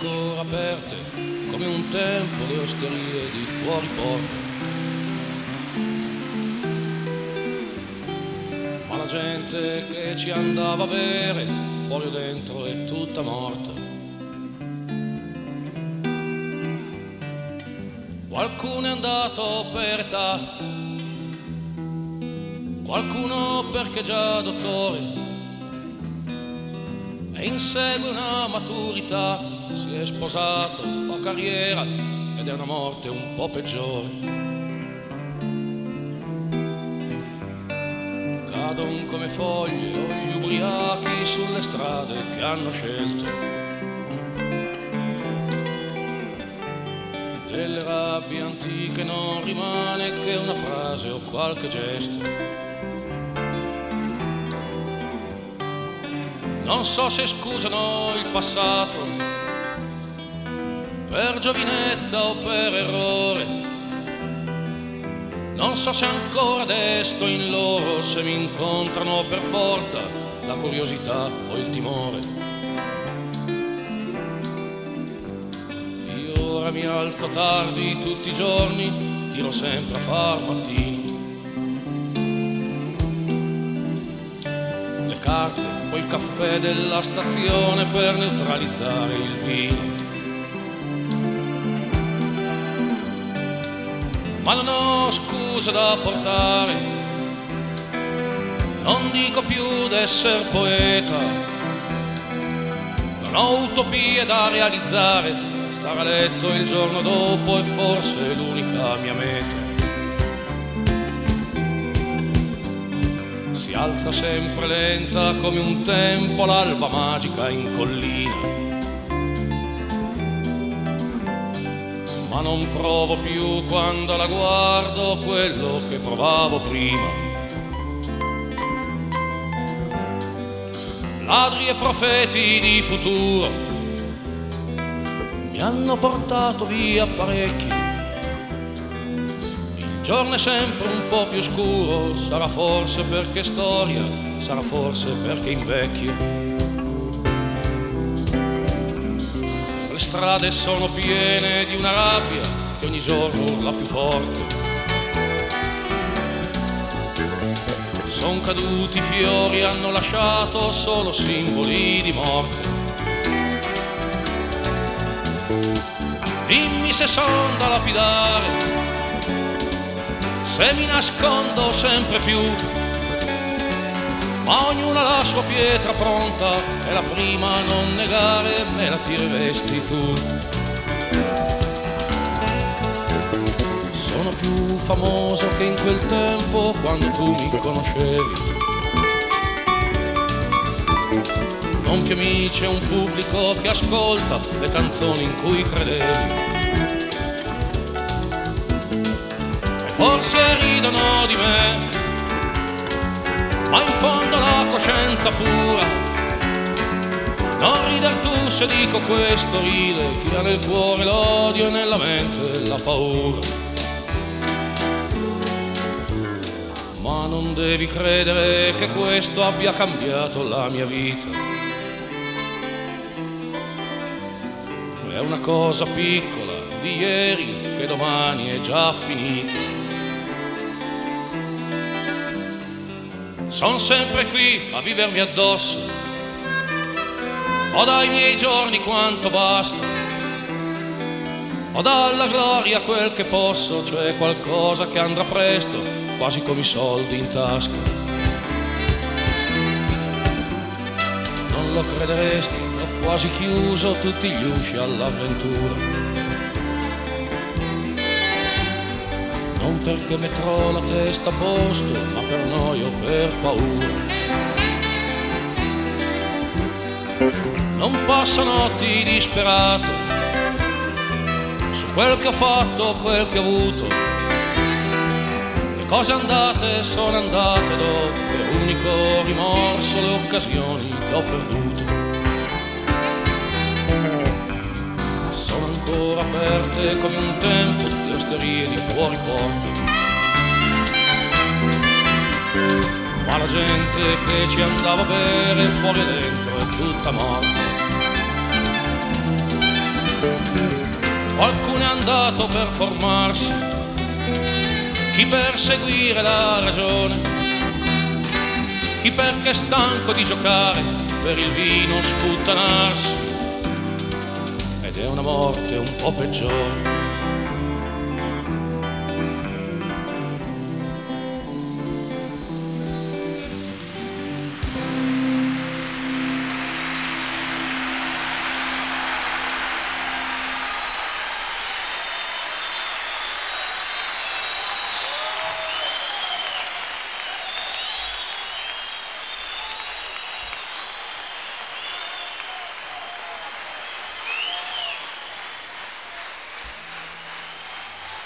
ancora aperte come un tempo le osterie di fuori porta. Ma la gente che ci andava a bere fuori o dentro è tutta morta. Qualcuno è andato per età, qualcuno perché già dottore e insegue una maturità, si è sposato, fa carriera ed è una morte un po' peggiore. Cadono come foglie o gli ubriachi sulle strade che hanno scelto. Delle rabbie antiche non rimane che una frase o qualche gesto. Non so se scusano il passato per giovinezza o per errore. Non so se ancora desto in loro, se mi incontrano per forza la curiosità o il timore. Io ora mi alzo tardi tutti i giorni, tiro sempre a far mattino. Le carte, poi il caffè della stazione per neutralizzare il vino. Ma non ho scuse da portare, non dico più d'esser poeta, non ho utopie da realizzare, stare a letto il giorno dopo è forse l'unica mia meta. Si alza sempre lenta come un tempo l'alba magica in collina. Ma non provo più quando la guardo quello che provavo prima. Ladri e profeti di futuro mi hanno portato via parecchi. Il giorno è sempre un po' più scuro, sarà forse perché è storia, sarà forse perché invecchio. Le strade sono piene di una rabbia che ogni giorno urla più forte. Son caduti fiori, hanno lasciato solo simboli di morte. Dimmi se son da lapidare, se mi nascondo sempre più, ma ognuno ha la sua pietra pronta e la prima a non negare me la tireresti tu. Sono più famoso che in quel tempo quando tu mi conoscevi. Non più amici e un pubblico che ascolta le canzoni in cui credevi. E forse ridono di me, ma in fondo la coscienza pura. Non rider tu se dico questo, ride chi ha nel cuore l'odio e nella mente la paura. Ma non devi credere che questo abbia cambiato la mia vita. È una cosa piccola di ieri che domani è già finita. Son sempre qui a vivermi addosso, ho dai miei giorni quanto basta, ho dalla gloria quel che posso, cioè qualcosa che andrà presto, quasi come i soldi in tasca. Non lo crederesti, ho quasi chiuso tutti gli usci all'avventura. Non perché metterò la testa a posto, ma per noia o per paura. Non passo notti disperate su quel che ho fatto, quel che ho avuto. Le cose andate sono andate dopo, l'unico rimorso le occasioni che ho perduto. Sono ancora aperte come un tempo le osterie di fuori porta. Ma la gente che ci andava a bere fuori e dentro è tutta morta. Qualcuno è andato per formarsi, chi per seguire la ragione, chi perché è stanco di giocare per il vino sputtanarsi, ed è una morte un po' peggiore.